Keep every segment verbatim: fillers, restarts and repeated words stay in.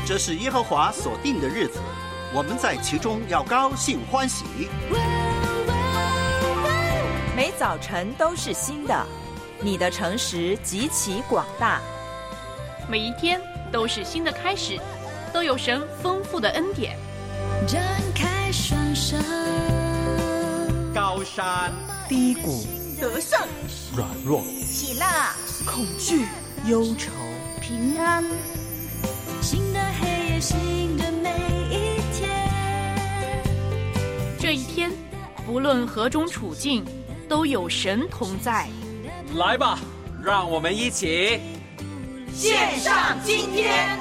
这是耶和华所定的日子，我们在其中要高兴欢喜。 每早晨都是新的，你的诚实极其广大。 每一天都是新的开始，都有神丰富的恩典。 展开双手， 高山低谷， 得胜软弱， 喜乐恐惧，忧愁， 平安，新的黑夜，新的每一天。 这一天，不论何种处境，都有神同在。 来吧，让我们一起献上今天。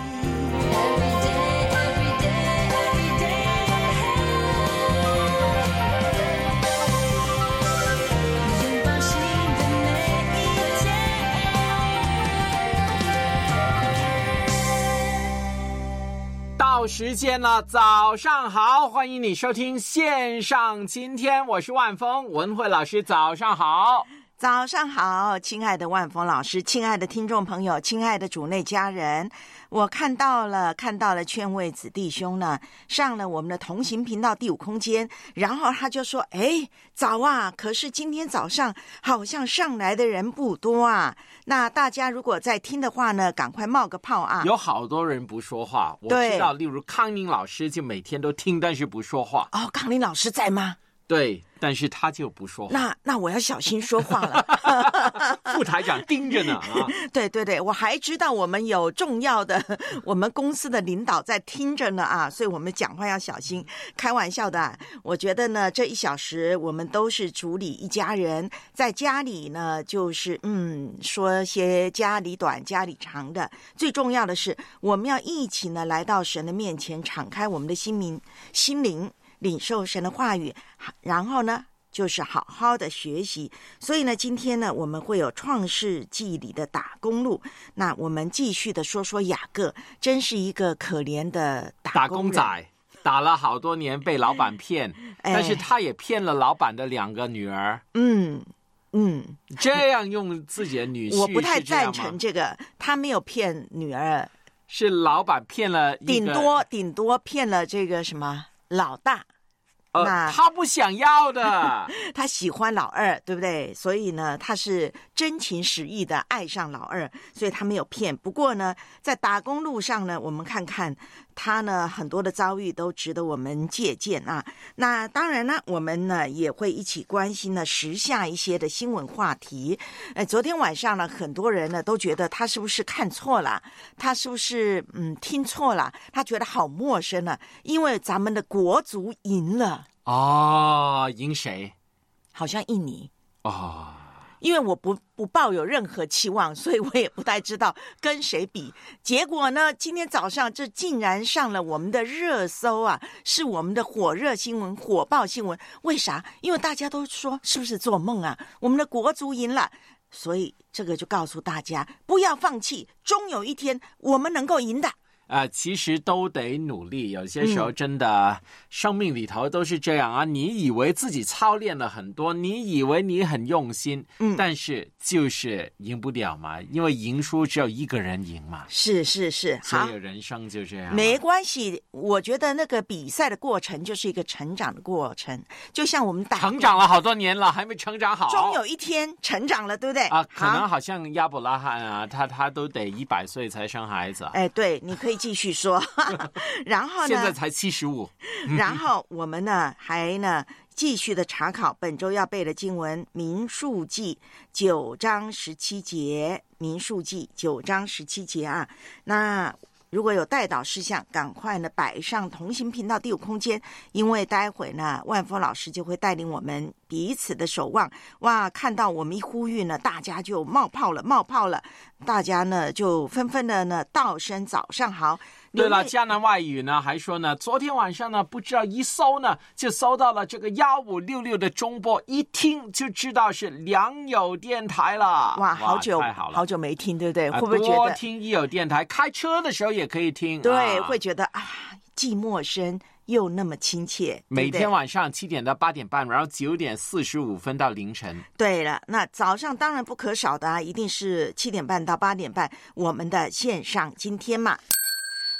到时间了，早上好，欢迎你收听线上今天，我是万峰文慧老师，早上好。 早上好，亲爱的万峰老师，亲爱的听众朋友，亲爱的主内家人，我看到了看到了劝慰子弟兄呢上了我们的同行频道第五空间，然后他就说，哎，早啊，可是今天早上好像上来的人不多啊，那大家如果在听的话呢，赶快冒个泡啊。 有好多人不说话，我知道，例如康宁老师就每天都听，但是不说话。 哦，康宁老师在吗？ 对，但是他就不说话。 那那我要小心说话了。 副台长盯着呢啊！ 对对对，我还知道我们有重要的我们公司的领导在听着呢啊，所以我们讲话要小心。开玩笑的啊，我觉得呢，这一小时我们都是主里一家人，在家里呢，就是嗯，说些家里短家里长的。最重要的是，我们要一起呢来到神的面前，敞开我们的心灵心灵。领受神的话语，然后呢就是好好的学习。所以呢今天呢我们会有创世纪里的打工路，那我们继续的说说雅各，真是一个可怜的打工人打工仔，打了好多年被老板骗、哎、但是他也骗了老板的两个女儿。 嗯嗯， 这样用自己的女婿， 我不太赞成这个，他没有骗女儿， 是老板骗了一个， 顶多顶多骗了这个什么老大。 呃，他不想要的。 他喜欢老二，对不对？所以呢他是真情实意的爱上老二，所以他没有骗。不过呢在打工路上呢，我们看看他呢很多的遭遇都值得我们借鉴啊。那当然呢我们呢也会一起关心呢时下一些的新闻话题。呃，昨天晚上呢很多人呢都觉得他是不是看错了，他是不是嗯听错了，他觉得好陌生了，因为咱们的国足赢了。 哦，赢谁？ 好像印尼。 哦， 因为我不不抱有任何期望，所以我也不太知道跟谁比。结果呢，今天早上这竟然上了我们的热搜啊，是我们的火热新闻、火爆新闻。为啥？因为大家都说是不是做梦啊？我们的国足赢了，所以这个就告诉大家不要放弃，终有一天我们能够赢的。 呃，其实都得努力，有些时候真的、嗯、生命里头都是这样啊。你以为自己操练了很多，你以为你很用心，嗯，但是就是赢不了嘛，因为赢输只有一个人赢嘛。 是是是， 所以人生就这样。 没关系，我觉得那个比赛的过程就是一个成长的过程，就像我们打成长了好多年了，还没成长好， 终有一天成长了，对不对？ 啊，可能好像亚伯拉罕啊，他他都得一百岁才生孩子。 哎，对，你可以继续说。然后呢？ 现在才七十五。 然后我们呢，还呢继续的查考本周要背的经文《民数记》九章十七节，《民数记》九章十七节啊。那如果有代祷事项，赶快呢摆上同行频道第五空间，因为待会呢万峰老师就会带领我们彼此的守望。哇，看到我们一呼吁呢，大家就冒泡了，冒泡了，大家呢就纷纷的呢道声早上好。 对了，迦南外语呢还说呢，昨天晚上呢不知道一搜呢就搜到了这个幺五六六的中波，一听就知道是良友电台了。 哇，好久太好了， 好久没听，对不对？ 啊、 会不会觉得多听一友电台，开车的时候也可以听？ 对， 啊、 会觉得啊，既陌生又那么亲切。 每天晚上七点到八点半，然后九点四十五分到凌晨。 对了，那早上当然不可少的啊，一定是七点半到八点半，我们的线上今天嘛。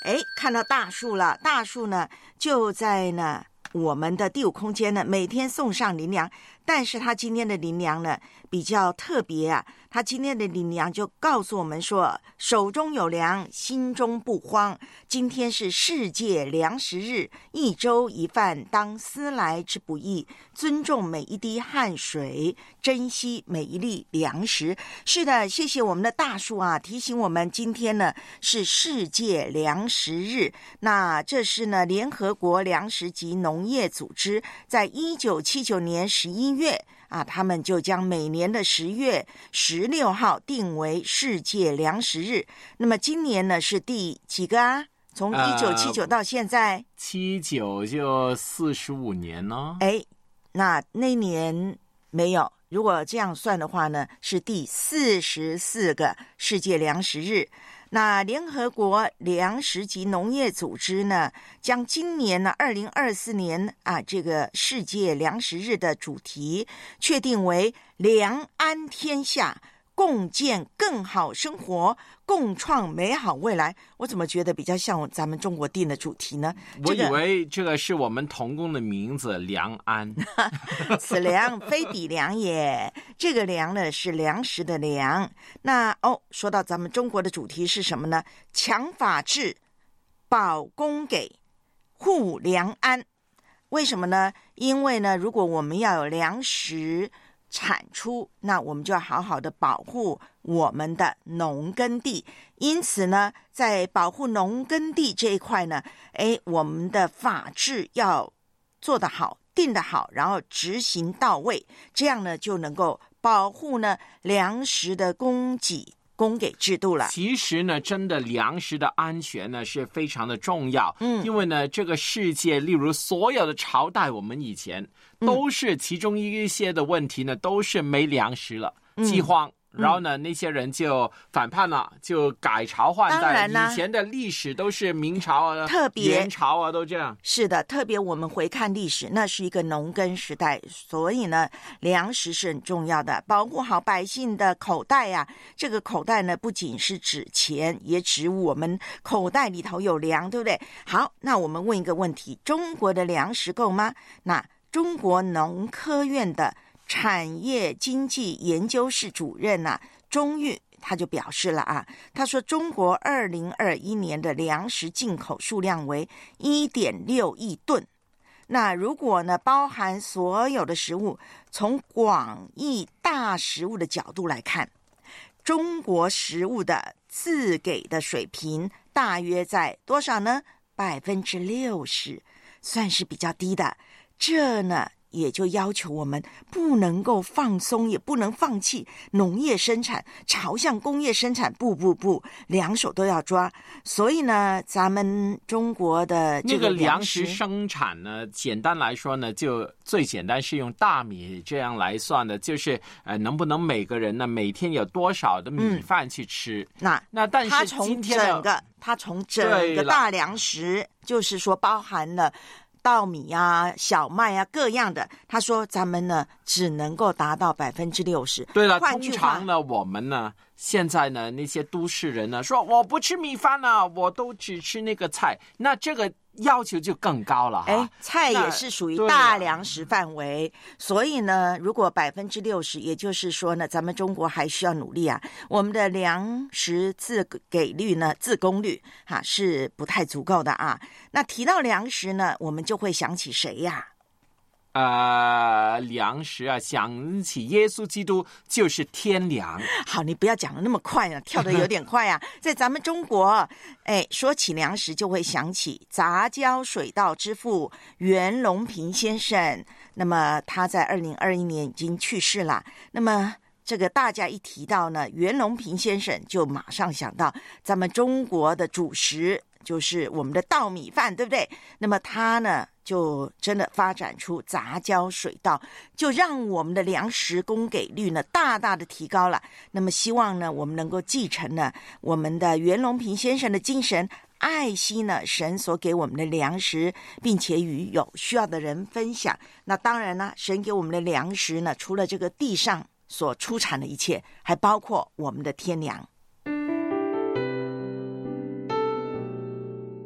哎，看到大树了，大树呢就在呢我们的第五空间呢，每天送上灵粮。但是他今天的灵粮呢比较特别啊，他今天的灵粮就告诉我们说，手中有粮，心中不慌。今天是世界粮食日，一粥一饭当思来之不易，尊重每一滴汗水，珍惜每一粒粮食。是的，谢谢我们的大树啊，提醒我们今天呢是世界粮食日。那这是呢联合国粮食及农业组织在一九七九年十一月啊，他们就将每年的十月十六号定为世界粮食日。那么今年呢是第几个啊？从一九七九到现在， 七九就四十五年呢。 哎，那那年没有。如果这样算的话呢，是第四十四个世界粮食日。那联合国粮食及农业组织呢，将今年呢二零二四年啊这个世界粮食日的主题确定为粮安天下，共建更好生活，共创美好未来。我怎么觉得比较像咱们中国定的主题呢？ 我以为这个是我们同工的名字粮安。 此粮非彼粮也，这个粮呢是粮食的粮。那哦，说到咱们中国的主题是什么呢？强法治，保供给，护粮安。为什么呢？因为呢，如果我们要有粮食产出，那我们就要好好的保护我们的农耕地。因此呢，在保护农耕地这一块呢，哎，我们的法制要做得好，定得好，然后执行到位，这样呢就能够保护呢粮食的供给供给制度了。 其实呢，真的粮食的安全呢是非常的重要。嗯，因为呢，这个世界，例如所有的朝代，我们以前都是其中一些的问题呢，都是没粮食了，饥荒。然后呢，那些人就反叛了，就改朝换代。 当然啦， 以前的历史都是明朝啊、 特别元朝啊，都这样。 是的，特别我们回看历史，那是一个农耕时代，所以呢，粮食是很重要的，保护好百姓的口袋啊。这个口袋呢，不仅是指钱，也指我们口袋里头有粮，对不对？好，那我们问一个问题：中国的粮食够吗？那中国农科院的产业经济研究室主任啊，钟玉他就表示了啊，他说中国二零二一年的粮食进口数量为 一点六亿吨。那如果呢包含所有的食物，从广义大食物的角度来看，中国食物的自给的水平大约在多少呢？百分之六十，算是比较低的。这呢也就要求我们不能够放松，也不能放弃农业生产，朝向工业生产，不不不，两手都要抓。所以呢，咱们中国的这个粮食生产呢，简单来说呢，就最简单是用大米这样来算的，就是呃，能不能每个人呢每天有多少的米饭去吃？嗯、 那那但是今天整个它从整个大粮食，就是说包含了稻米啊、小麦啊各样的，他说咱们呢只能够达到百分之六十。 对了，通常呢我们呢现在呢那些都市人呢说我不吃米饭啊，我都只吃那个菜，那这个要求就更高了哈。 哎，菜也是属于大粮食范围，所以呢，如果百分之六十，也就是说呢，咱们中国还需要努力啊。我们的粮食自给率呢，自供率哈、啊、是不太足够的啊。那提到粮食呢，我们就会想起谁呀？ 呃，粮食啊，想起耶稣基督就是天粮。 好，你不要讲的那么快啊，跳得有点快啊。在咱们中国，哎，说起粮食就会想起杂交水稻之父袁隆平先生。那么他在二零二一年已经去世了。那么这个大家一提到呢，袁隆平先生就马上想到咱们中国的主食就是我们的稻米饭，对不对？那么他呢就真的发展出杂交水稻，就让我们的粮食供给率呢大大的提高了。那么希望呢我们能够继承呢我们的袁隆平先生的精神，爱惜呢神所给我们的粮食，并且与有需要的人分享。那当然呢，神给我们的粮食呢，除了这个地上所出产的一切，还包括我们的天粮。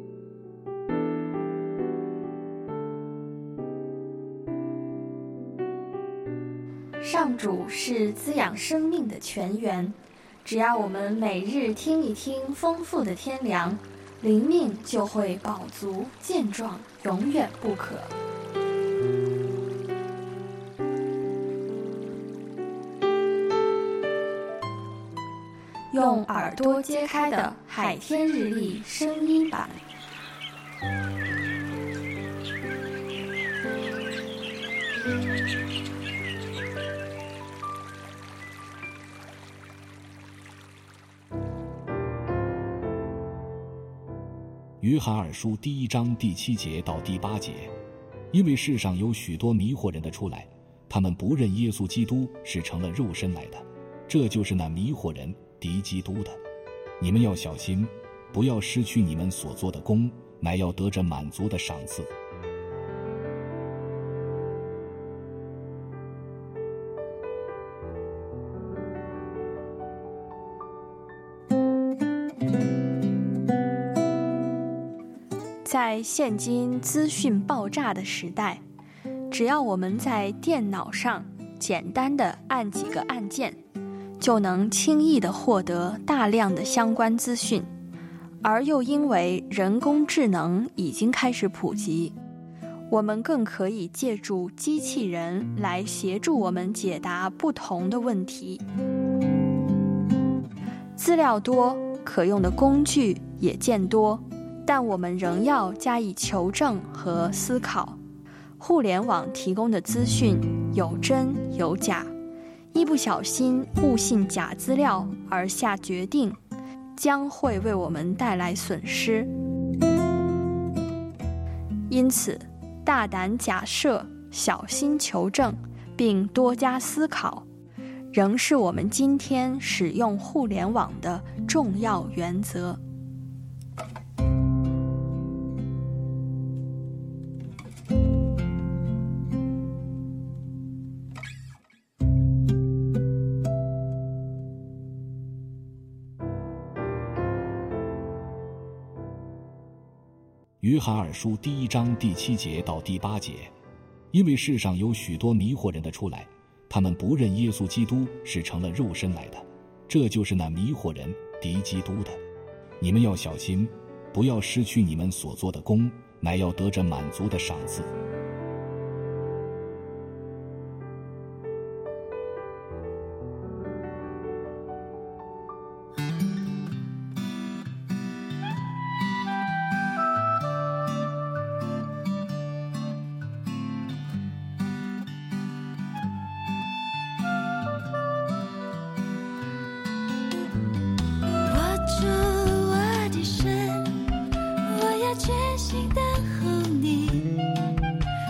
上主是滋养生命的泉源，只要我们每日听一听丰富的天粮，灵命就会饱足健壮，永远不渴。用耳朵揭开的海天日历声音版。 约翰二书第一章第七节到第八节，因为世上有许多迷惑人的出来，他们不认耶稣基督是成了肉身来的，这就是那迷惑人敌基督的。你们要小心，不要失去你们所做的功，乃要得着满足的赏赐。 在现今资讯爆炸的时代，只要我们在电脑上简单的按几个按键，就能轻易地获得大量的相关资讯，而又因为人工智能已经开始普及，我们更可以借助机器人来协助我们解答不同的问题。资料多，可用的工具也渐多，但我们仍要加以求证和思考。互联网提供的资讯有真有假，一不小心误信假资料而下决定，将会为我们带来损失。因此，大胆假设，小心求证，并多加思考，仍是我们今天使用互联网的重要原则。 约翰二书第一章第七节到第八节，因为世上有许多迷惑人的出来，他们不认耶稣基督是成了肉身来的，这就是那迷惑人敌基督的。你们要小心，不要失去你们所做的功，乃要得着满足的赏赐。 全心等候你，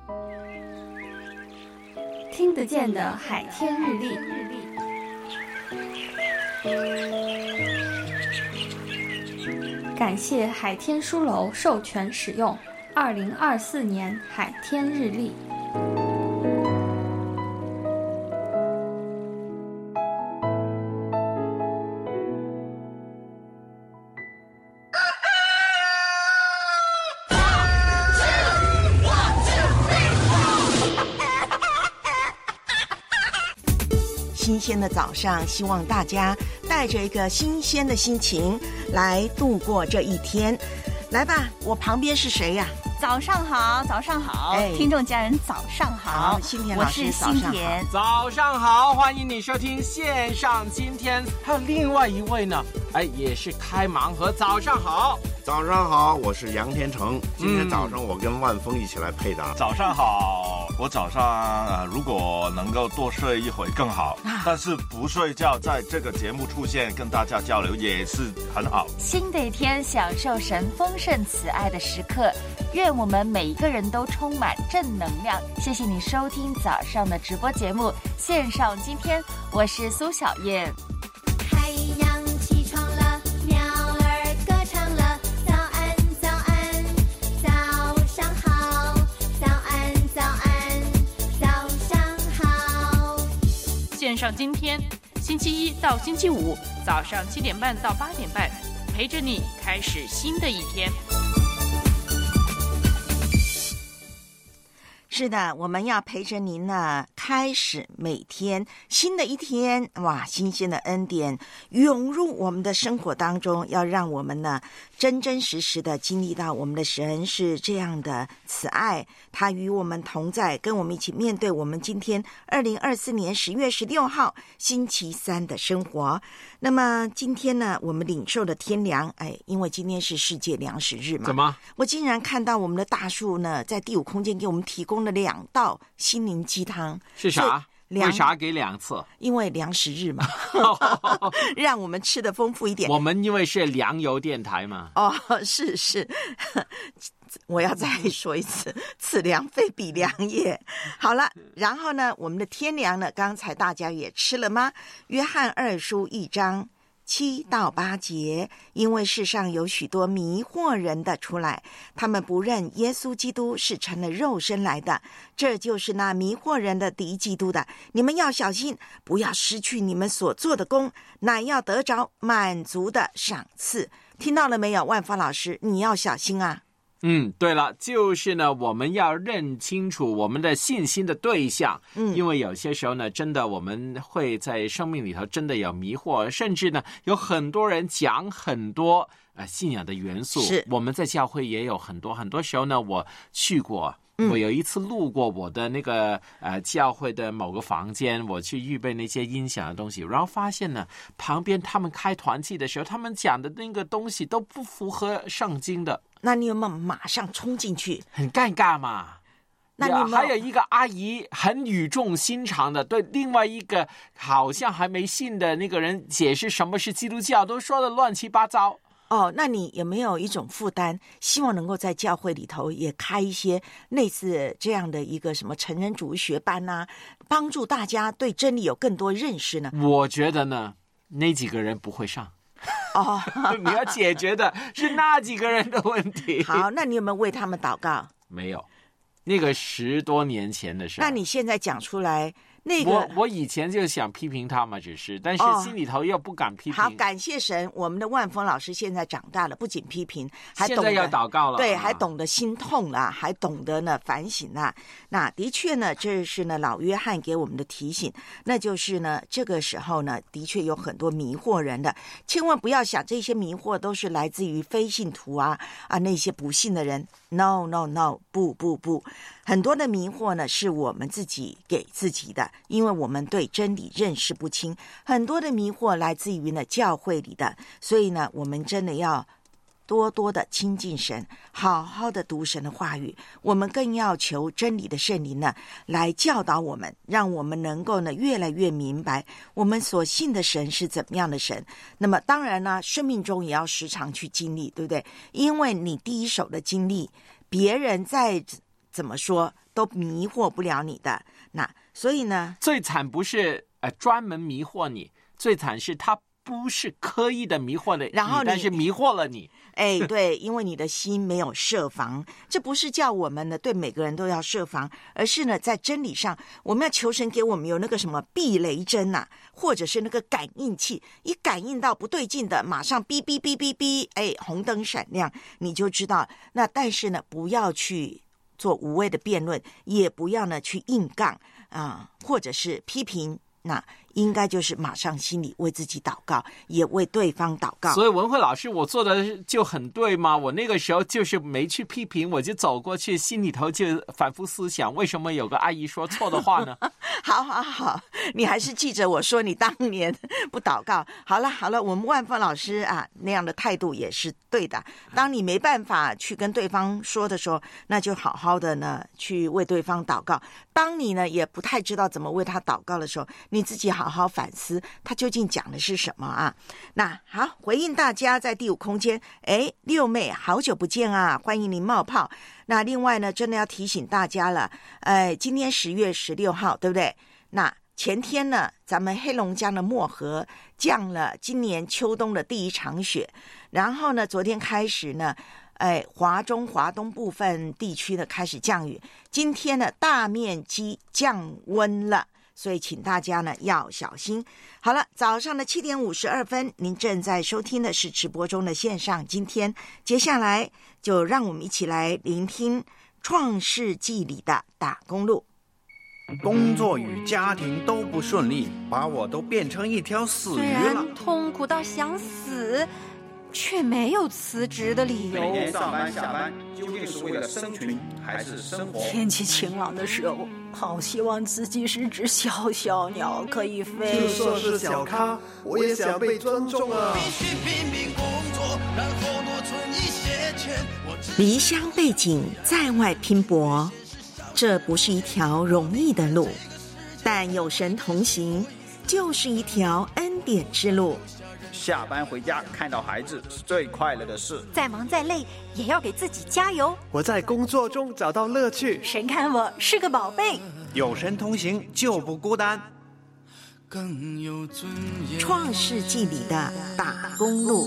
听得见的海天日历。感谢海天书楼授权使用二零二四年海天日历。 新鲜的早上，希望大家带着一个新鲜的心情来度过这一天。来吧，我旁边是谁呀、啊？ 早上好，早上好，哎、听众家人早上好， 好，新田老师， 我是新田， 早上好，欢迎你收听线上今天。还有另外一位呢，哎，也是开盲盒，早上好。 早上好，我是杨天成。今天早上我跟万峰一起来配搭。 嗯、早上好，我早上、呃、如果能够多睡一会更好，啊、但是不睡觉，在这个节目出现跟大家交流也是很好。 新的一天，享受神丰盛慈爱的时刻，愿我们每一个人都充满正能量。谢谢你收听早上的直播节目，线上今天，我是苏小燕。 太阳起床了，鸟儿歌唱了，早安早安，早上好，早安早安，早上好。 线上今天，星期一到星期五早上七点半到八点半，陪着你开始新的一天。 是的，我们要陪着您呢，开始每天新的一天。哇，新鲜的恩典涌入我们的生活当中，要让我们呢真真实实的经历到我们的神是这样的慈爱，他与我们同在，跟我们一起面对我们今天二零二四年十月十六号星期三的生活。那么今天呢，我们领受的天粮，哎，因为今天是世界粮食日嘛， 怎么？ 我竟然看到我们的大树呢，在第五空间给我们提供了两道心灵鸡汤。 是啥？为啥给两次？ 因为粮食日嘛，让我们吃的丰富一点。 我们因为是粮油电台嘛。 哦，是是。我要再说一次，此粮非彼粮也。好了，然后呢，我们的天粮呢，刚才大家也吃了吗？约翰二书一章七到八节，因为世上有许多迷惑人的出来，他们不认耶稣基督是成了肉身来的，这就是那迷惑人的敌基督的。你们要小心，不要失去你们所做的功，乃要得着满足的赏赐。听到了没有，万芳老师，你要小心啊。 嗯，对了，就是呢，我们要认清楚我们的信心的对象。嗯，因为有些时候呢，真的我们会在生命里头真的有迷惑，甚至呢，有很多人讲很多呃信仰的元素。是，我们在教会也有很多，很多时候呢，我去过。我有一次路过我的那个呃教会的某个房间，我去预备那些音响的东西，然后发现呢，旁边他们开团契的时候，他们讲的那个东西都不符合圣经的。 那你有没有马上冲进去？ 很尴尬嘛。 那你有没有？ 还有一个阿姨很语重心长的对另外一个好像还没信的那个人解释什么是基督教，都说的乱七八糟。 哦，那你有没有一种负担，希望能够在教会里头也开一些类似这样的一个什么成人主义学班啊，帮助大家对真理有更多认识呢？ 我觉得呢，那几个人不会上。 哦， 你要解决的是那几个人的问题。 好，那你有没有为他们祷告？ 没有，那个十多年前的事。 那你现在讲出来。那个、 我我以前就想批评他嘛，只是，但是心里头又不敢批评。 哦、好，感谢神，我们的万峰老师现在长大了，不仅批评，还懂得现在要祷告了， 对， 啊、 还懂得心痛了，还懂得呢反省了。那的确呢，这是呢老约翰给我们的提醒，那就是呢这个时候呢，的确有很多迷惑人的，千万不要想这些迷惑都是来自于非信徒啊啊那些不信的人。No no no， 不不不，很多的迷惑呢是我们自己给自己的，因为我们对真理认识不清，很多的迷惑来自于呢教会里的，所以呢我们真的要多多的亲近神，好好的读神的话语，我们更要求真理的圣灵呢来教导我们，让我们能够呢越来越明白我们所信的神是怎么样的神。那么当然呢，生命中也要时常去经历，对不对？因为你第一手的经历，别人在怎么说都迷惑不了你的。那所以呢， 最惨不是呃专门迷惑你，最惨是他不是刻意的迷惑了你， 然后你但是迷惑了你。 哎，对，因为你的心没有设防，这不是叫我们呢对每个人都要设防，而是呢在真理上，我们要求神给我们有那个什么避雷针啊，或者是那个感应器，一感应到不对劲的，马上哔哔哔哔哔，哎，红灯闪亮，你就知道。那但是呢，不要去做无谓的辩论，也不要呢去硬杠啊、呃，或者是批评。那应该就是马上心里为自己祷告，也为对方祷告。 所以文慧老师，我做的就很对吗？我那个时候就是没去批评，我就走过去，心里头就反复思想，为什么有个阿姨说错的话呢？ 好好好，你还是记着我说你当年不祷告。好了好了，我们万峰老师啊那样的态度也是对的。当你没办法去跟对方说的时候，那就好好的呢去为对方祷告。当你呢也不太知道怎么为他祷告的时候，你自己好好反思他究竟讲的是什么啊。那好，回应大家在第五空间，哎，六妹好久不见啊，欢迎您冒泡。那另外呢，真的要提醒大家了，哎，今天十月十六号，对不对？那前天呢，咱们黑龙江的漠河降了今年秋冬的第一场雪，然后呢，昨天开始呢，哎，华中、华东部分地区呢开始降雨，今天呢大面积降温了。所以请大家呢要小心。好了，早上的七点五十二分，您正在收听的是直播中的线上今天。接下来就让我们一起来聆听《创世纪》里的打工路。 工作与家庭都不顺利，把我都变成一条死鱼虽了。 然痛苦到想死，却没有辞职的理由。 每天上班下班，究竟是为了生存还是生活？ 天气晴朗的时候，好希望自己是只小小鸟，可以飞。 就算是小咖，我也想被尊重啊！ 必须拼命工作，然后多存一些钱。 离乡背井，在外拼搏，这不是一条容易的路，但有神同行，就是一条恩典之路。 下班回家看到孩子是最快乐的事。 再忙再累，也要给自己加油。 我在工作中找到乐趣。 神看我是个宝贝。 有神同行就不孤单。 更有尊严。 创世纪里的打工路。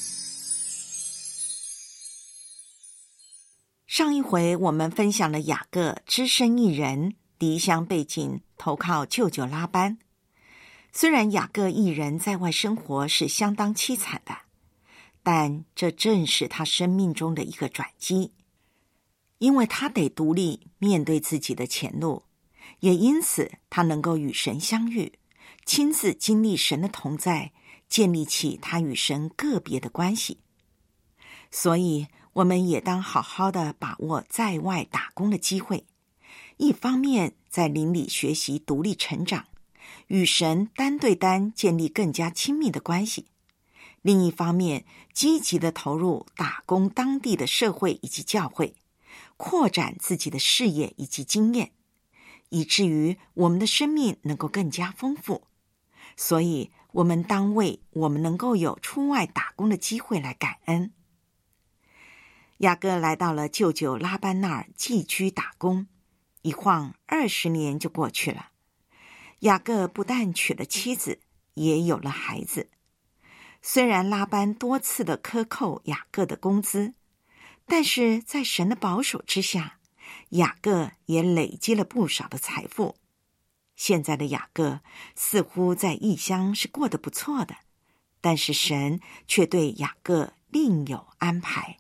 上一回我们分享了雅各只身一人，离乡背井，投靠舅舅拉班。虽然雅各一人在外生活是相当凄惨的，但这正是他生命中的一个转机，因为他得独立面对自己的前路，也因此他能够与神相遇，亲自经历神的同在，建立起他与神个别的关系。所以我们也当好好的把握在外打工的机会，一方面在灵里学习独立成长，与神单对单建立更加亲密的关系，另一方面积极的投入打工当地的社会以及教会，扩展自己的事业以及经验，以至于我们的生命能够更加丰富。所以我们当为我们能够有出外打工的机会来感恩。雅各来到了舅舅拉班那儿寄居打工，一晃二十年就过去了。雅各不但娶了妻子，也有了孩子。虽然拉班多次的克扣雅各的工资，但是在神的保守之下，雅各也累积了不少的财富。现在的雅各似乎在异乡是过得不错的，但是神却对雅各另有安排。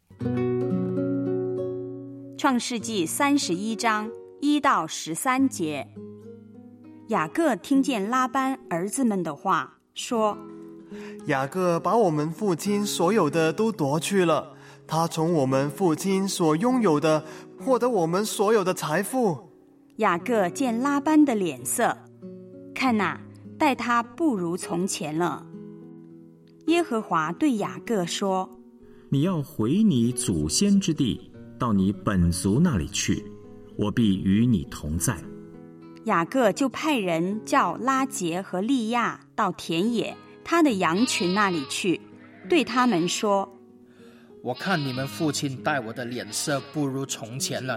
创世纪三十一章一到十三节，雅各听见拉班儿子们的话，说： 雅各把我们父亲所有的都夺去了，他从我们父亲所拥有的获得我们所有的财富。 雅各见拉班的脸色，看哪，待他不如从前了。耶和华对雅各说： 你要回你祖先之地，到你本族那里去，我必与你同在。 雅各就派人叫拉结和利亚到田野他的羊群那里去，对他们说： 我看你们父亲待我的脸色不如从前了，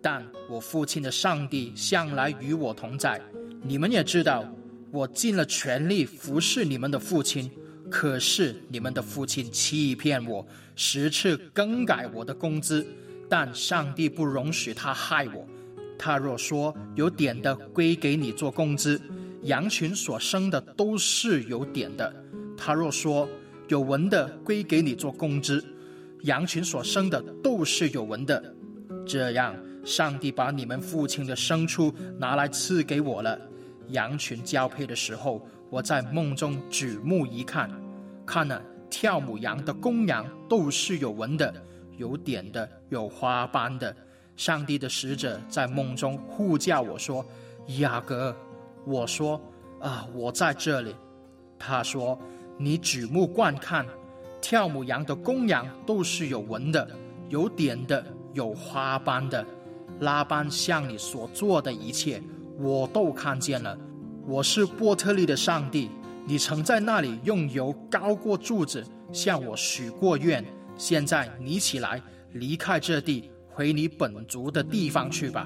但我父亲的上帝向来与我同在。你们也知道，我尽了全力服侍你们的父亲，可是你们的父亲欺骗我，十次更改我的工资，但上帝不容许他害我。他若说有点的归给你做工资，羊群所生的都是有点的；他若说有纹的归给你做工资，羊群所生的都是有纹的。这样，上帝把你们父亲的牲畜拿来赐给我了。羊群交配的时候，我在梦中举目一看，看了跳母羊的公羊都是有纹的，有点的，有花斑的。上帝的使者在梦中呼叫我说：雅各。我说：啊，我在这里。他说：你举目观看，跳母羊的公羊都是有纹的，有点的，有花斑的。拉班向你所做的一切，我都看见了。我是波特利的上帝，你曾在那里用油膏过柱子，向我许过愿。现在你起来，离开这地，回你本族的地方去吧。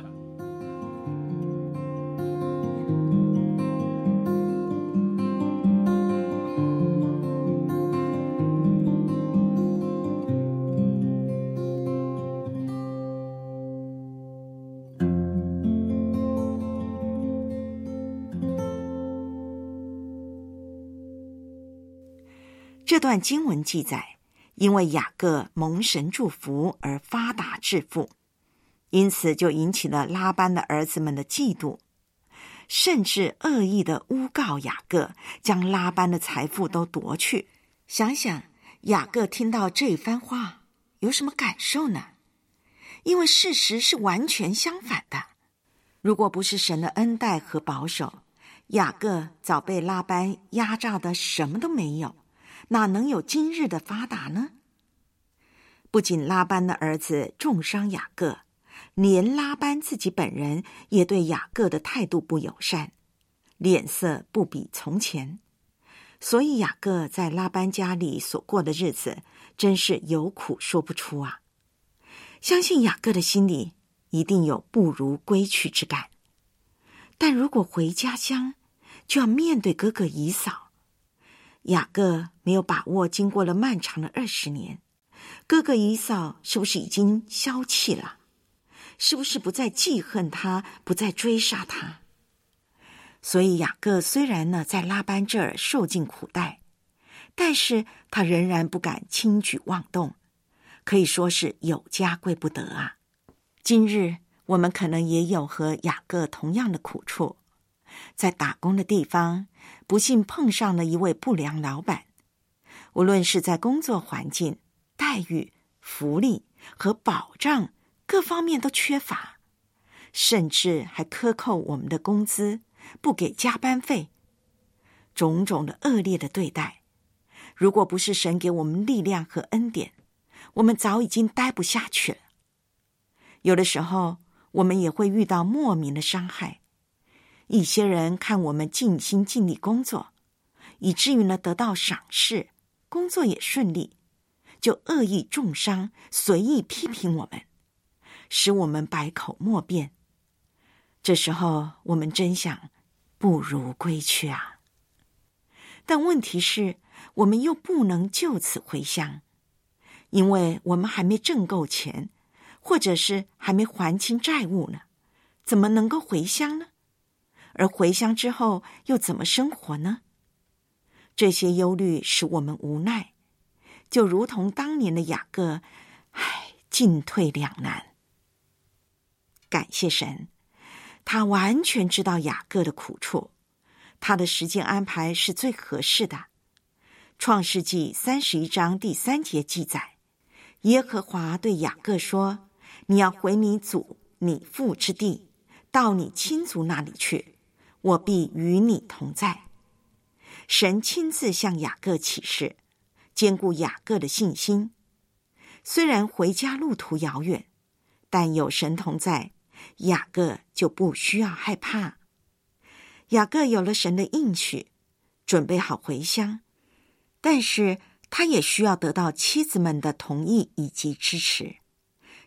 这段经文记载，因为雅各蒙神祝福而发达致富，因此就引起了拉班的儿子们的嫉妒，甚至恶意的诬告雅各，将拉班的财富都夺去。想想雅各听到这一番话有什么感受呢？因为事实是完全相反的。如果不是神的恩待和保守，雅各早被拉班压榨得什么都没有，哪能有今日的发达呢？不仅拉班的儿子重伤雅各，连拉班自己本人也对雅各的态度不友善，脸色不比从前。所以雅各在拉班家里所过的日子，真是有苦说不出啊！相信雅各的心里一定有不如归去之感。但如果回家乡，就要面对哥哥以扫。雅各没有把握，经过了漫长的二十年，哥哥以扫是不是已经消气了？是不是不再记恨他，不再追杀他？所以雅各虽然呢在拉班这儿受尽苦待，但是他仍然不敢轻举妄动，可以说是有家归不得啊。今日我们可能也有和雅各同样的苦处，在打工的地方不幸碰上了一位不良老板，无论是在工作环境、待遇、福利和保障各方面都缺乏，甚至还克扣我们的工资，不给加班费，种种的恶劣的对待。如果不是神给我们力量和恩典，我们早已经待不下去了。有的时候我们也会遇到莫名的伤害，一些人看我们尽心尽力工作，以至于呢得到赏识，工作也顺利，就恶意重伤，随意批评我们，使我们百口莫辩。这时候我们真想不如归去啊！但问题是，我们又不能就此回乡，因为我们还没挣够钱，或者是还没还清债务呢，怎么能够回乡呢？而回乡之后又怎么生活呢？这些忧虑使我们无奈，就如同当年的雅各，唉，进退两难。感谢神，他完全知道雅各的苦处，他的时间安排是最合适的。创世纪三十一章第三节记载，耶和华对雅各说：你要回你祖你父之地，到你亲族那里去，我必与你同在。神亲自向雅各启示，坚固雅各的信心。虽然回家路途遥远，但有神同在，雅各就不需要害怕。雅各有了神的应许，准备好回乡，但是他也需要得到妻子们的同意以及支持。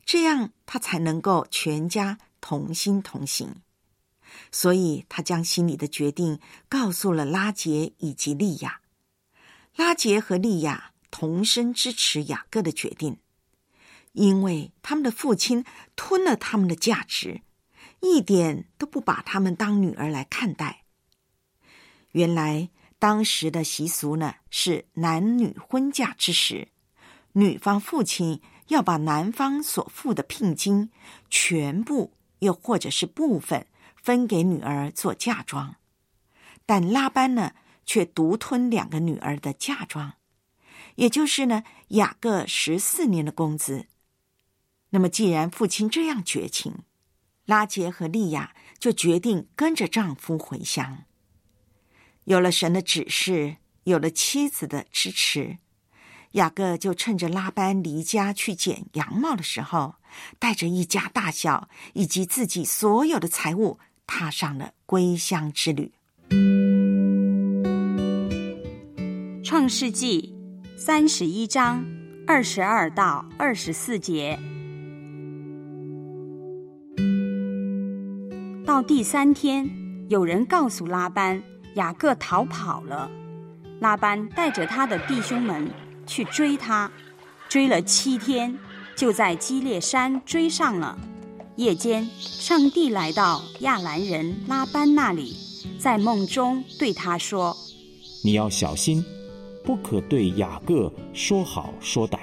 这样他才能够全家同心同行。所以他将心里的决定告诉了拉结以及利亚。拉结和利亚同声支持雅各的决定，因为他们的父亲吞了他们的价值，一点都不把他们当女儿来看待。原来当时的习俗呢，是男女婚嫁之时，女方父亲要把男方所付的聘金全部又或者是部分分给女儿做嫁妆，但拉班呢却独吞两个女儿的嫁妆，也就是呢雅各十四年的工资。那么既然父亲这样绝情，拉结和利亚就决定跟着丈夫回乡。有了神的指示，有了妻子的支持，雅各就趁着拉班离家去剪羊毛的时候，带着一家大小以及自己所有的财物，踏上了归乡之旅。 创世纪三十一章二十二到二十四节。到第三天，有人告诉拉班，雅各逃跑了。拉班带着他的弟兄们去追他，追了七天，就在基列山追上了。夜间，上帝来到亚兰人拉班那里，在梦中对他说： 你要小心，不可对雅各说好说歹。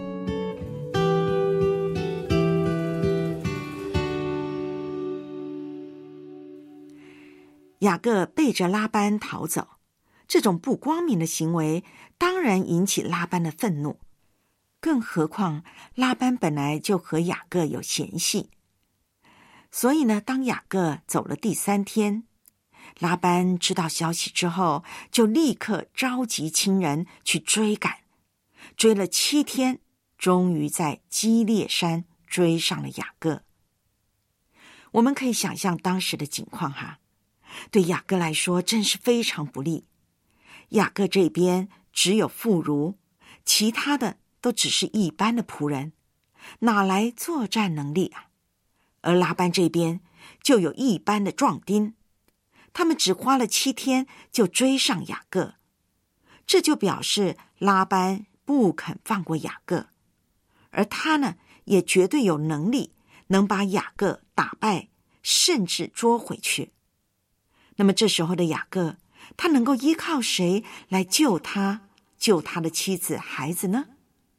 雅各背着拉班逃走，这种不光明的行为当然引起拉班的愤怒，更何况拉班本来就和雅各有嫌隙。所以呢，当雅各走了第三天，拉班知道消息之后，就立刻召集亲人去追赶，追了七天，终于在基列山追上了雅各。我们可以想象当时的情况哈，对雅各来说真是非常不利。雅各这边只有妇孺，其他的都只是一般的仆人，哪来作战能力啊？而拉班这边就有一般的壮丁，他们只花了七天就追上雅各，这就表示拉班不肯放过雅各，而他呢，也绝对有能力能把雅各打败，甚至捉回去。那么这时候的雅各，他能够依靠谁来救他，救他的妻子孩子呢？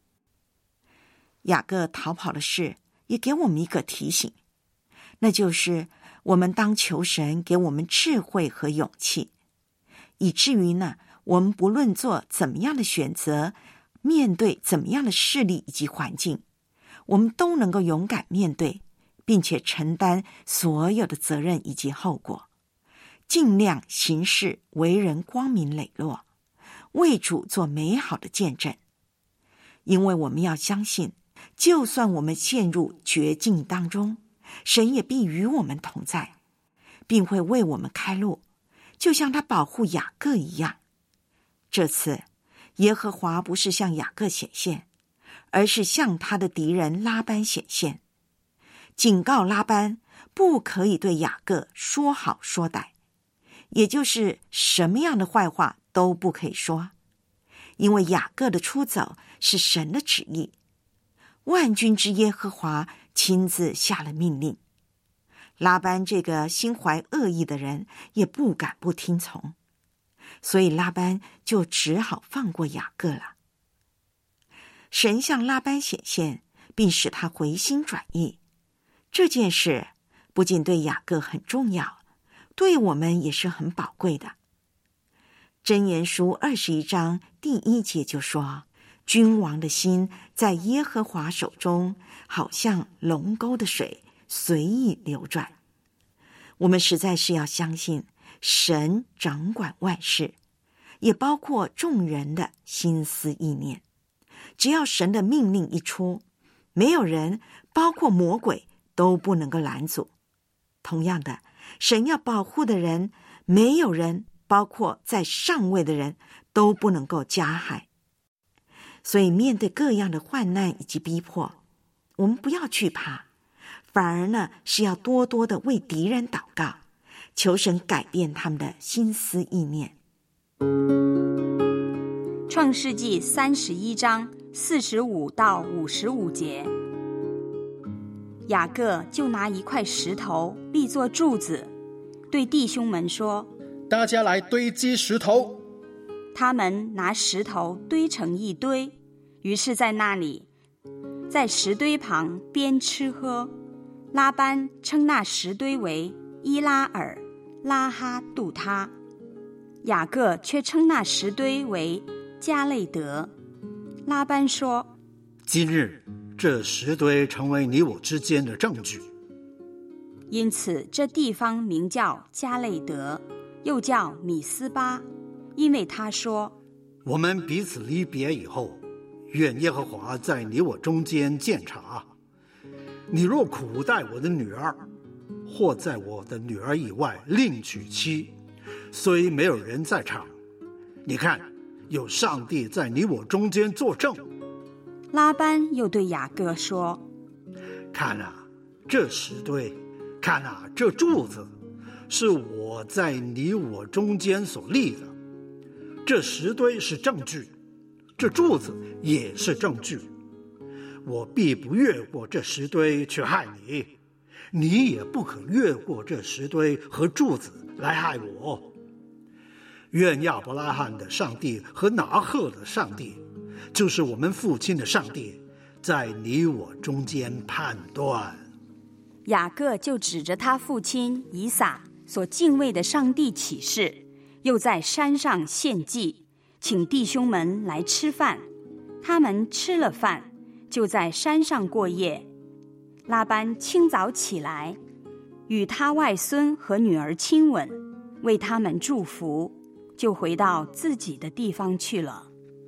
雅各逃跑的事也给我们一个提醒，那就是我们当求神给我们智慧和勇气，以至于呢，我们不论做怎么样的选择，面对怎么样的势力以及环境，我们都能够勇敢面对，并且承担所有的责任以及后果，尽量行事为人光明磊落，为主做美好的见证。因为我们要相信，就算我们陷入绝境当中，神也必与我们同在，并会为我们开路，就像他保护雅各一样。这次耶和华不是向雅各显现，而是向他的敌人拉班显现，警告拉班不可以对雅各说好说歹，也就是什么样的坏话都不可以说，因为雅各的出走是神的旨意，万军之耶和华亲自下了命令。拉班这个心怀恶意的人也不敢不听从，所以拉班就只好放过雅各了。神向拉班显现，并使他回心转意，这件事不仅对雅各很重要，对我们也是很宝贵的。箴言书二十一章第一节就说，君王的心在耶和华手中，好像龙沟的水，随意流转。我们实在是要相信神掌管万事，也包括众人的心思意念。只要神的命令一出，没有人，包括魔鬼，都不能够拦阻。同样的，神要保护的人，没有人，包括在上位的人，都不能够加害。所以面对各样的患难以及逼迫， 我们不要惧怕，反而呢是要多多的为敌人祷告，求神改变他们的心思意念。 创世纪三十一章四十五到五十五节，雅各就拿一块石头立作柱子，对弟兄们说： 大家来堆积石头。 他们拿石头堆成一堆，于是在那里，在石堆旁边吃喝。拉班称那石堆为伊拉尔拉哈杜他，雅各却称那石堆为加累德。拉班说： 今日这石堆成为你我之间的证据。 因此这地方名叫加累德，又叫米斯巴，因为他说： 我们彼此离别以后，愿耶和华在你我中间鉴察。你若苦待我的女儿，或在我的女儿以外另娶妻，虽没有人在场，你看有上帝在你我中间作证。 拉班又对雅各说： 看啊，这石堆，看啊，这柱子，是我在你我中间所立的。这石堆是证据，这柱子也是证据。我必不越过这石堆去害你，你也不可越过这石堆和柱子来害我。愿亚伯拉罕的上帝和拿鹤的上帝，就是我们父亲的上帝，在你我中间判断。 雅各就指着他父亲以撒所敬畏的上帝起誓，又在山上献祭，请弟兄们来吃饭。他们吃了饭，就在山上过夜。拉班清早起来，与他外孙和女儿亲吻，为他们祝福，就回到自己的地方去了。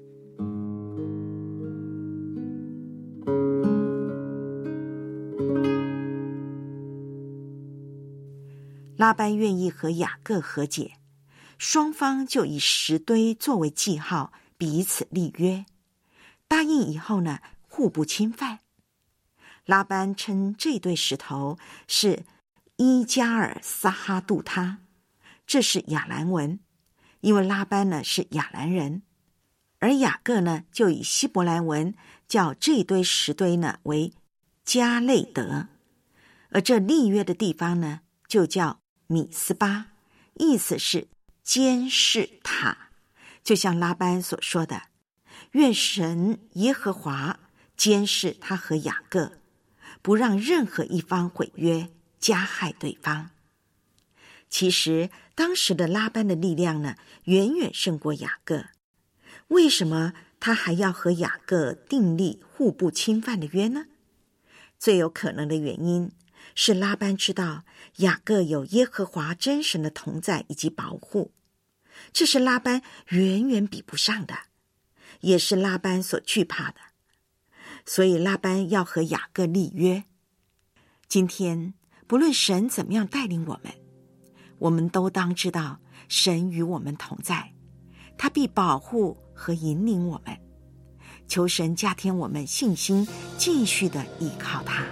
拉班愿意和雅各和解，双方就以石堆作为记号，彼此立约。答应以后呢，互不侵犯。拉班称这对石头是伊加尔撒哈杜他，这是亚兰文，因为拉班呢是亚兰人，而雅各呢就以希伯来文叫这堆石堆呢为加累德，而这立约的地方呢就叫米斯巴，意思是监视塔，就像拉班所说的，愿神耶和华监视他和雅各，不让任何一方毁约，加害对方。其实当时的拉班的力量呢，远远胜过雅各。为什么他还要和雅各订立互不侵犯的约呢？最有可能的原因是拉班知道雅各有耶和华真神的同在以及保护，这是拉班远远比不上的，也是拉班所惧怕的。所以拉班要和雅各立约。今天不论神怎么样带领我们，我们都当知道神与我们同在，他必保护和引领我们。求神加添我们信心，继续的依靠他。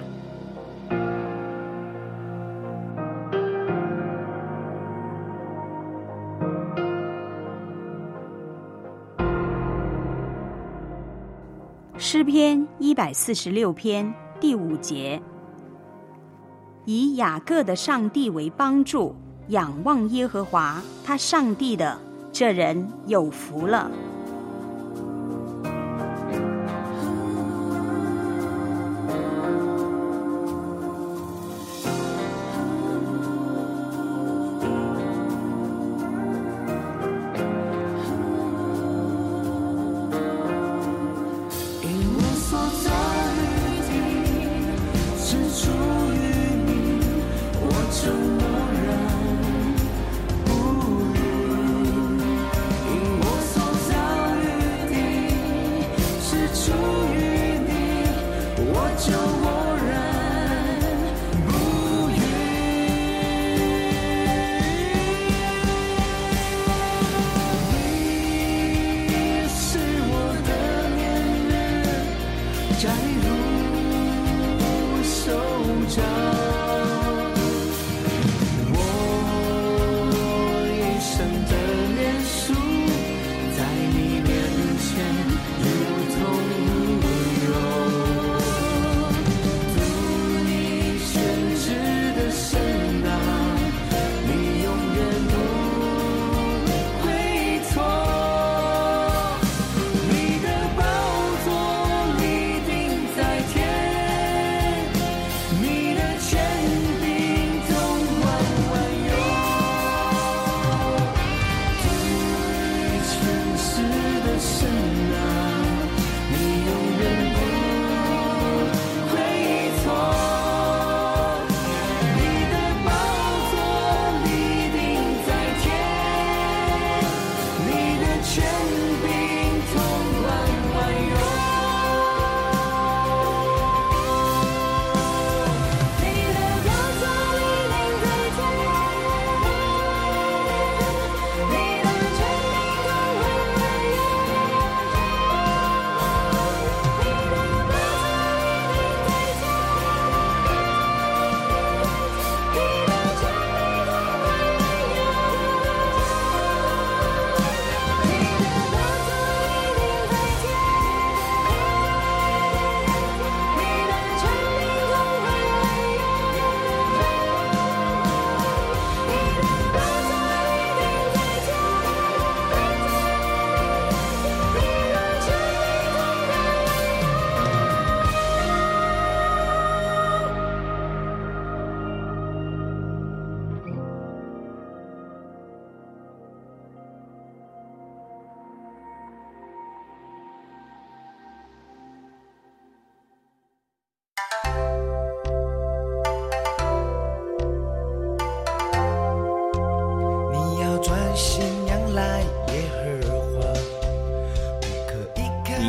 诗篇一百四十六篇第五节，以雅各的上帝为帮助，仰望耶和华他上帝的，这人有福了。 因我所在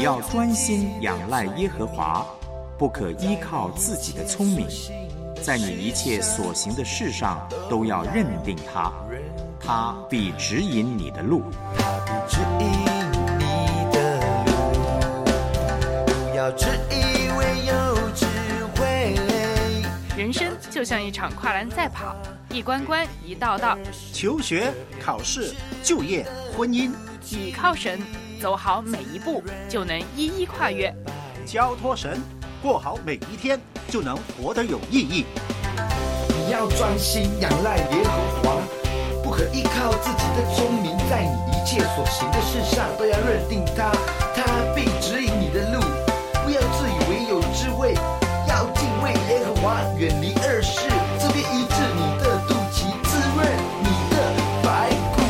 你要专心仰赖耶和华，不可依靠自己的聪明，在你一切所行的事上都要认定他，他必指引你的路。 他必指引你的路，不要只以为有智慧。 人生就像一场跨栏赛跑，一关关一道道， 求学、考试、就业、婚姻， 倚靠神，走好每一步，就能一一跨越。 交托神，过好每一天，就能活得有意义。 你要专心仰赖耶和华，不可依靠自己的聪明，在你一切所行的事上都要认定他，他必指引你的路。不要自以为有智慧，要敬畏耶和华，远离恶事，这便医治你的肚脐，滋润你的白骨。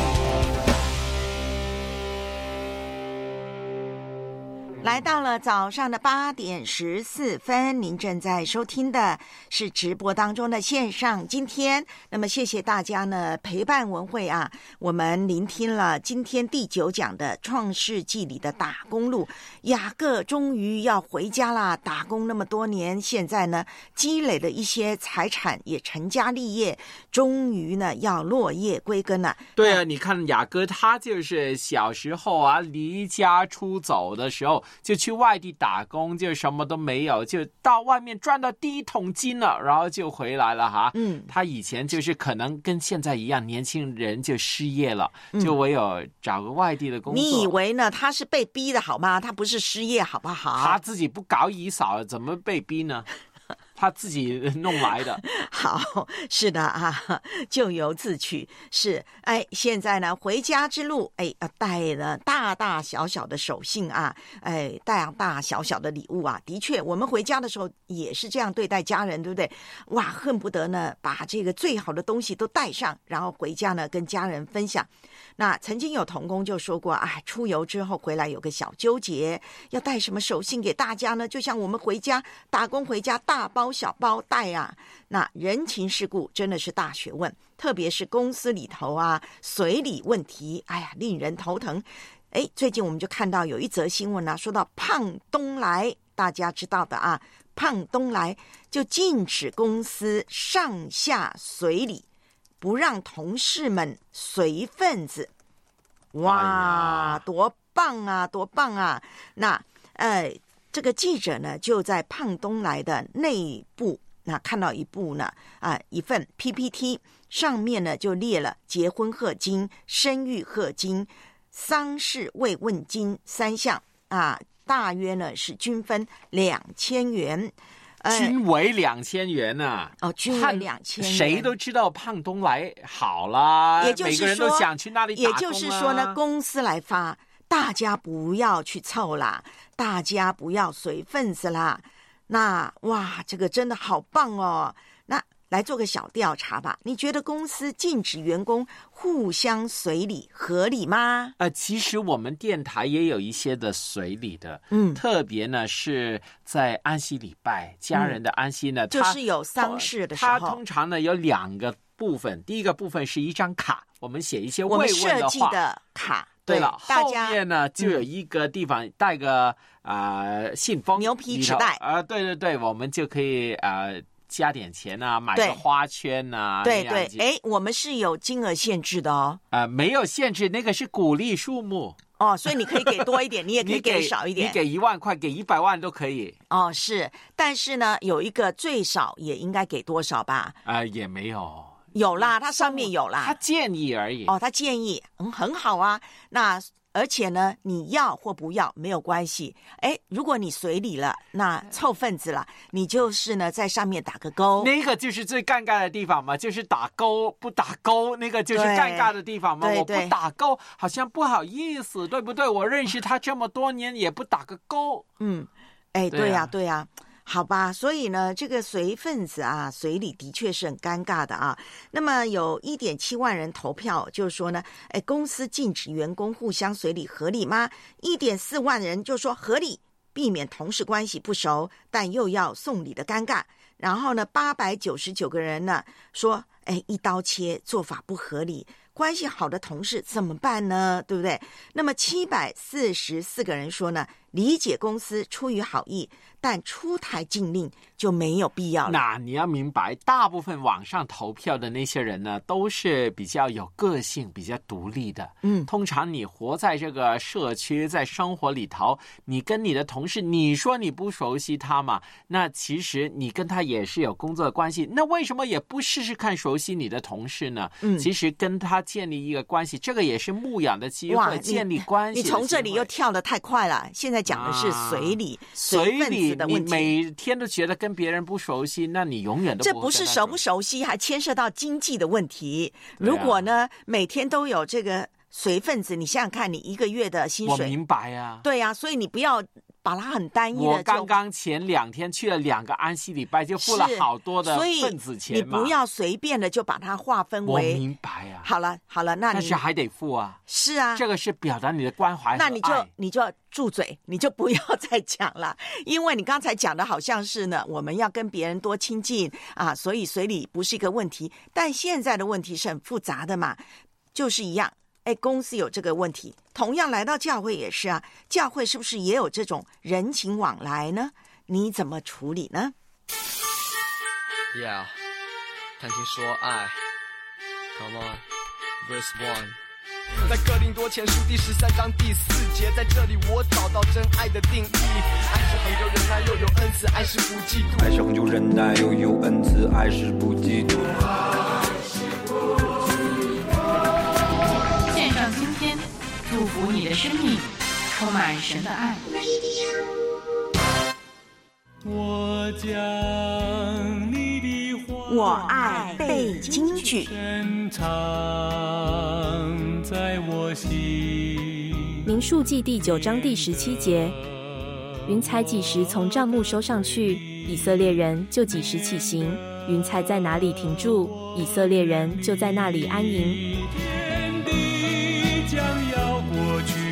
来到了早上的八点十四分，您正在收听的是直播当中的线上今天。那么谢谢大家呢陪伴文慧啊，我们聆听了今天第九讲的创世纪里的打工路。雅各终于要回家啦，打工那么多年，现在呢积累了一些财产，也成家立业，终于呢要落叶归根了。 对啊，你看雅各他就是小时候啊离家出走的时候就去外地打工，就什么都没有，就到外面赚到第一桶金了，然后就回来了哈。 嗯， 他以前就是可能跟现在一样，年轻人就失业了， 嗯、 就唯有找个外地的工作。 你以为呢？他是被逼的好吗？他不是失业，好不好？ 他自己不搞以扫，怎么被逼呢？他自己弄来的。 好，是的啊，咎由自取。是，哎，现在呢，回家之路，哎，带了大大小小的手信啊，哎，大大小小的礼物啊。的确，我们回家的时候也是这样对待家人，对不对？哇，恨不得呢，把这个最好的东西都带上，然后回家呢，跟家人分享。那曾经有同工就说过，哎，出游之后回来有个小纠结，要带什么手信给大家呢？就像我们回家打工回家，大包小包带啊。那人情世故真的是大学问，特别是公司里头啊，随礼问题，哎呀，令人头疼。哎，最近我们就看到有一则新闻啊，说到胖东来，大家知道的啊，胖东来就禁止公司上下随礼，不让同事们随份子。哇，哎、多棒啊，多棒啊！那呃，这个记者呢，就在胖东来的内部那看到一部呢啊一份 P P T， 上面呢就列了结婚贺金、生育贺金、丧事慰问金三项啊，大约呢是均分两千元。 均为两千元啊！ 哦，均为两千元， 谁都知道胖东来好啦， 也就是说， 每个人都想去那里打工啊。 也就是说呢，公司来发，大家不要去凑啦，大家不要随份子啦。那哇，这个真的好棒哦！那来做个小调查吧，你觉得公司禁止员工互相随礼合理吗？ 呃，其实我们电台也有一些的随礼的， 嗯， 特别呢是在安息礼拜，家人的安息呢， 嗯、就是有丧事的时候， 它通常呢有两个部分，第一个部分是一张卡，我们写一些慰问的话， 我们设计的卡。 对了， 大后面呢就有一个地方带个啊、呃、信封， 牛皮纸袋啊、呃，对对对，我们就可以啊。呃加点钱啊，买个花圈啊， 对对，哎，我们是有金额限制的哦。 啊、呃，没有限制，那个是鼓励数目哦，所以你可以给多一点，你也可以给少一点， 你给一万块，给一百万都可以。 哦，是，但是呢，有一个最少也应该给多少吧？ 啊、呃，也没有， 有啦，它上面有啦， 他建议而已。 哦，他建议，嗯，很好啊，那。而且呢，你要或不要没有关系。哎，如果你随礼了，那凑份子了，你就是呢在上面打个勾。 那个就是最尴尬的地方嘛，就是打勾不打勾，那个就是尴尬的地方嘛。我不打勾，好像不好意思，对不对？我认识他这么多年，也不打个勾。 嗯，哎，对呀、啊，对呀、啊。好吧，所以呢，这个随份子啊，随礼的确是很尴尬的啊。那么有 一点七万人投票，就是说呢，哎，公司禁止员工互相随礼合理吗？ 一点四万人就说合理，避免同事关系不熟但又要送礼的尴尬。然后呢，八百九十九个人呢说，哎，一刀切，做法不合理。关系好的同事怎么办呢？对不对？那么七百四十四个人说呢， 理解公司出于好意，但出台禁令就没有必要了。 那你要明白，大部分网上投票的那些人呢，都是比较有个性、比较独立的。 嗯， 通常你活在这个社区，在生活里头，你跟你的同事，你说你不熟悉他嘛？那其实你跟他也是有工作关系，那为什么也不试试看熟悉你的同事呢？ 嗯， 其实跟他建立一个关系，这个也是牧养的机会，建立关系的机会。 你从这里又跳得太快了，现在讲的是随礼、啊、随分子的问题。 你每天都觉得跟别人不熟悉，那你永远都不这不是熟不熟悉，还牵涉到经济的问题。如果呢，每天都有这个随分子，你想想看，你一个月的薪水， 我明白啊。 对啊，所以你不要把它很单一的。 我刚刚前两天去了两个安息礼拜，就付了好多的分子钱嘛。 所以你不要随便的就把它划分为。 我明白啊。 好了好了，那你但是还得付啊。 是啊， 这个是表达你的关怀和爱。 那你就你就住嘴，你就不要再讲了，因为你刚才讲的好像是呢，我们要跟别人多亲近啊，所以随礼不是一个问题。但现在的问题是很复杂的嘛，就是一样。哎，公司有这个问题，同样来到教会也是啊。教会是不是也有这种人情往来呢？你怎么处理呢 ？Yeah， 谈情说爱 ，Come on，Verse One。在哥林多前书第十三章第四节，在这里我找到真爱的定义。爱是恒久忍耐，又有恩慈；爱是不嫉妒。 爱是恒久忍耐，又有恩慈；爱是不嫉妒。 祝福你的生命充满神的爱。 我将你的话， 我爱背京剧， 藏在我心。 民数记第九章第十七节，云彩几时从帐幕收上去，以色列人就几时起行；云彩在哪里停住，以色列人就在那里安营。 将要过去，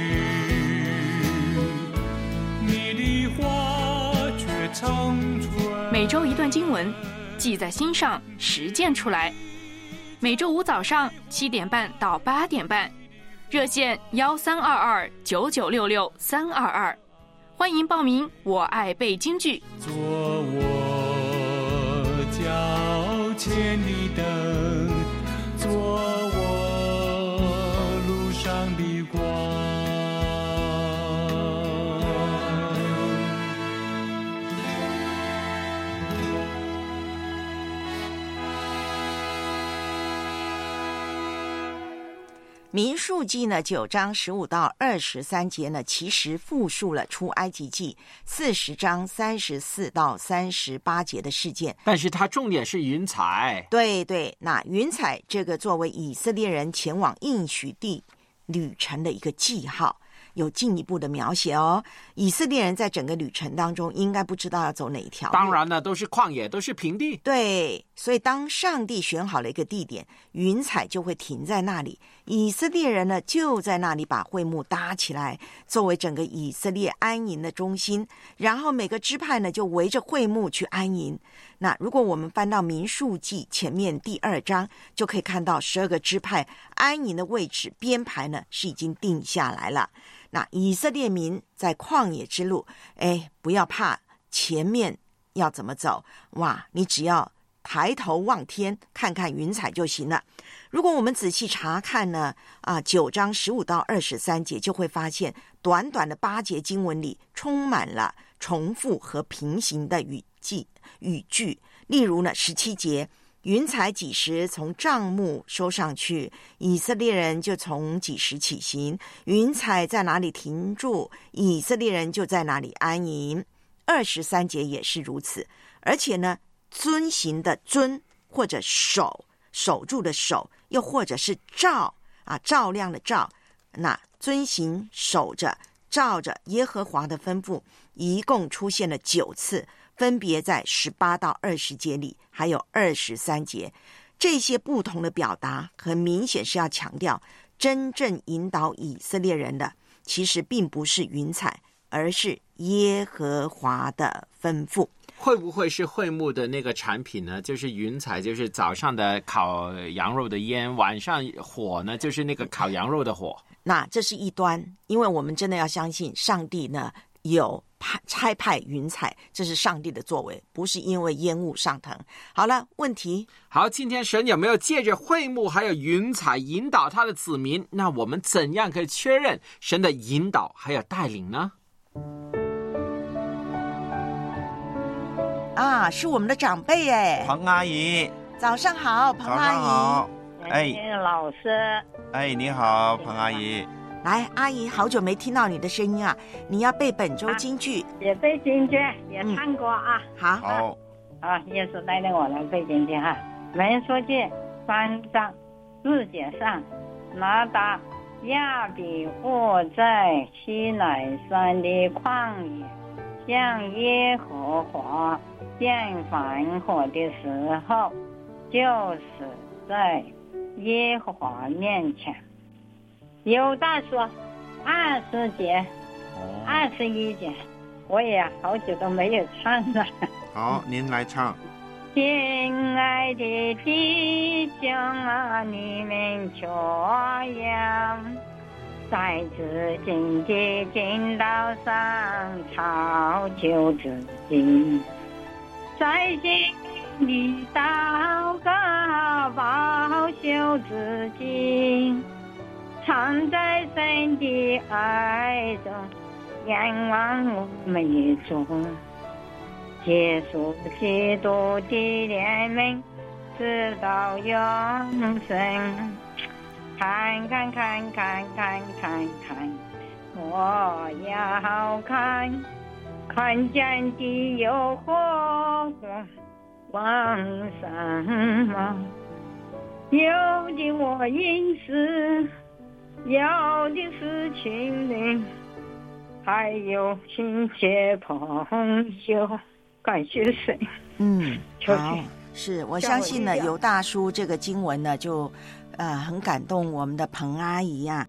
你的话却长存。 每周一段经文，记在心上，实践出来。每周五早上七点半到八点半，热线幺三二二九九六六三二二，欢迎报名。我爱背京剧。 做我脚前的灯，做我上的光。 民数记呢九章十五到二十三节呢，其实复述了出埃及记四十章三十四到三十八节的事件， 但是它重点是云彩。 对对，那云彩这个作为以色列人前往应许地旅程的一个记号，有进一步的描写哦。以色列人在整个旅程当中应该不知道要走哪一条路， 当然了，都是旷野，都是平地。 对，所以当上帝选好了一个地点，云彩就会停在那里，以色列人呢就在那里把会幕搭起来，作为整个以色列安营的中心，然后每个支派呢就围着会幕去安营。那如果我们翻到民数记前面第二章，就可以看到十二个支派安营的位置编排呢是已经定下来了。那以色列民在旷野之路，哎，不要怕前面要怎么走，哇，你只要抬头望天，看看云彩就行了。如果我们仔细查看呢，啊，九章十五到二十三节，就会发现短短的八节经文里充满了重复和平行的语句语句。例如呢，十七节，云彩几时从帐幕收上去，以色列人就从几时起行；云彩在哪里停住，以色列人就在哪里安营。二十三节也是如此，而且呢，遵行的遵或者守守住的守，又或者是照啊照亮的照，那遵行守着照着耶和华的吩咐，一共出现了九次，分别在十八到二十节里，还有二十三节。这些不同的表达很明显是要强调，真正引导以色列人的其实并不是云彩，而是耶和华的吩咐。 会不会是会幕的那个产品呢？就是云彩，就是早上的烤羊肉的烟，晚上火呢，就是那个烤羊肉的火。 那这是一端，因为我们真的要相信上帝呢有差派云彩，这是上帝的作为，不是因为烟雾上腾。好了，问题好，今天神有没有借着会幕还有云彩引导他的子民？那我们怎样可以确认神的引导还有带领呢？ 啊，是我们的长辈哎， 彭阿姨， 早上好，彭阿姨。 早上好， 哎，老师， 哎，你好，彭阿姨。 来，阿姨，好久没听到你的声音啊！你要背本周京剧， 啊、也背京剧，也唱过啊。 嗯、好， 好， 啊，耶稣带领我来背京剧哈。门书记三章四节上，拿达亚比户在西乃山的旷野，向耶和华献燔火的时候，就是在耶和华面前。犹大说二十节、二十一节，我也好久都没有唱了。 好，您来唱。 亲爱的弟兄啊，你们却要在自己的正道上操求自己，在心里祷告保守自己，常在神的爱中仰望我们的主，耶稣基督的怜悯直到永生。看看看看看看看，我要看看见的有火光往上吗？有的我因是，有的是亲邻，还有亲切朋友。感谢神。 嗯，好，是我相信呢，尤大叔这个经文呢，就呃很感动我们的彭阿姨呀、啊。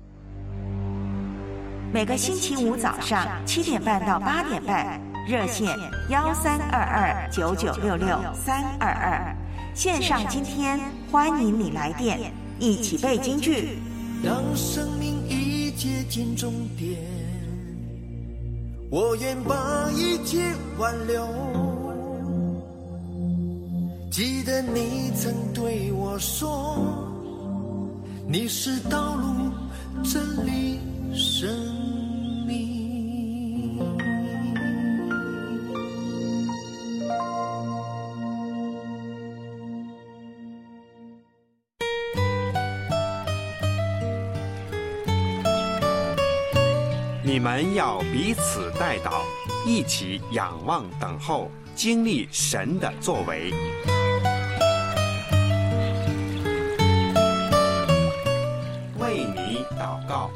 每个星期五早上七点半到八点半，热线幺三二二九九六六三二二，线上今天欢迎你来电，一起背京剧。 让生命一接近终点，我愿把一切挽留。记得你曾对我说，你是道路、真理、生命。 你们要彼此代祷，一起仰望等候，经历神的作为。为你祷告。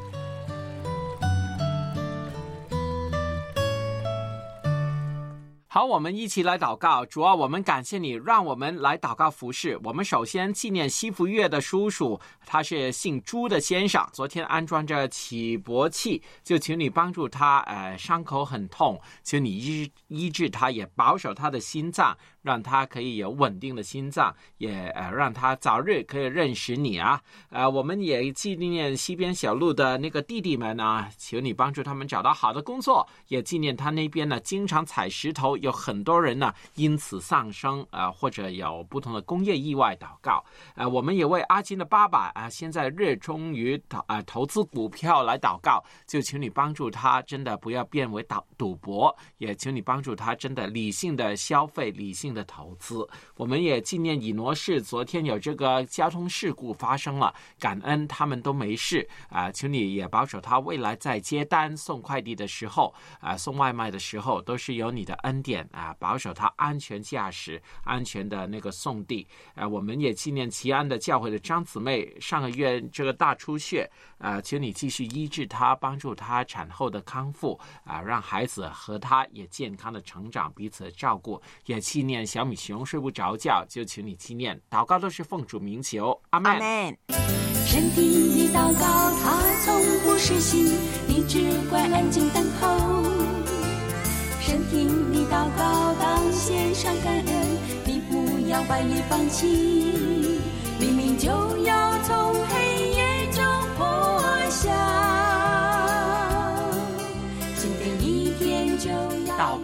好，我们一起来祷告。主啊，我们感谢你，让我们来祷告服事。我们首先纪念西福月的叔叔，他是姓朱的先生，昨天安装着起搏器，就请你帮助他，呃，伤口很痛，请你医医治他，也保守他的心脏，让他可以有稳定的心脏，也呃让他早日可以认识你啊。呃，我们也纪念西边小路的那个弟弟们啊，求你帮助他们找到好的工作，也纪念他那边呢经常踩石头，有很多人呢因此丧生啊、呃，或者有不同的工业意外祷告。呃，我们也为阿金的爸爸啊、呃，现在热衷于投啊、呃、投资股票来祷告，就请你帮助他，真的不要变为赌赌博，也请你帮助他真的理性的消费，理性的投资。我们也纪念以挪士，昨天有这个交通事故发生了，感恩他们都没事啊、呃，请你也保守他未来在接单送快递的时候啊、呃，送外卖的时候，都是有你的恩典啊、呃，保守他安全驾驶，安全的那个送递。呃，我们也纪念齐安的教会的张姊妹，上个月这个大出血，呃，请你继续医治他，帮助他产后的康复啊、呃，让孩子和他也健康的成长，彼此照顾。也纪念小米熊睡不着觉，就请你纪念，祷告都是奉主名求，阿们。 神听你祷告，他从不失信，你只管安静等候。神听你祷告，当献上感恩，你不要半夜放弃，黎明就要从黑夜中破晓。新的一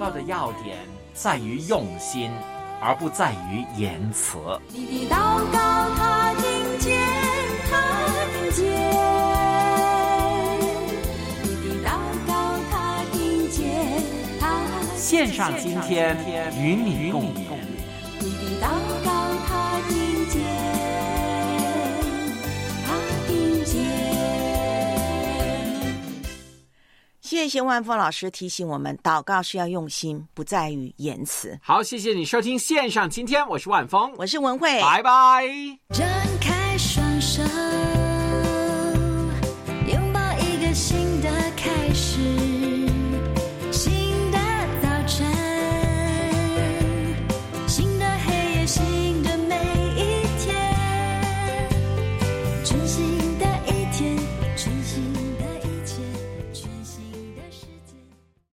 告的要点在于用心，而不在于言辞。 你的祷告他听见，他听见，你的祷告他听见，他听见。 线上今天与你共勉。 你的祷告他听见，他听见。 谢谢万峰老师提醒我们，祷告是要用心，不在于言辞。 好，谢谢你收听线上今天，我是万峰， 我是文慧， 拜拜。 张开双手。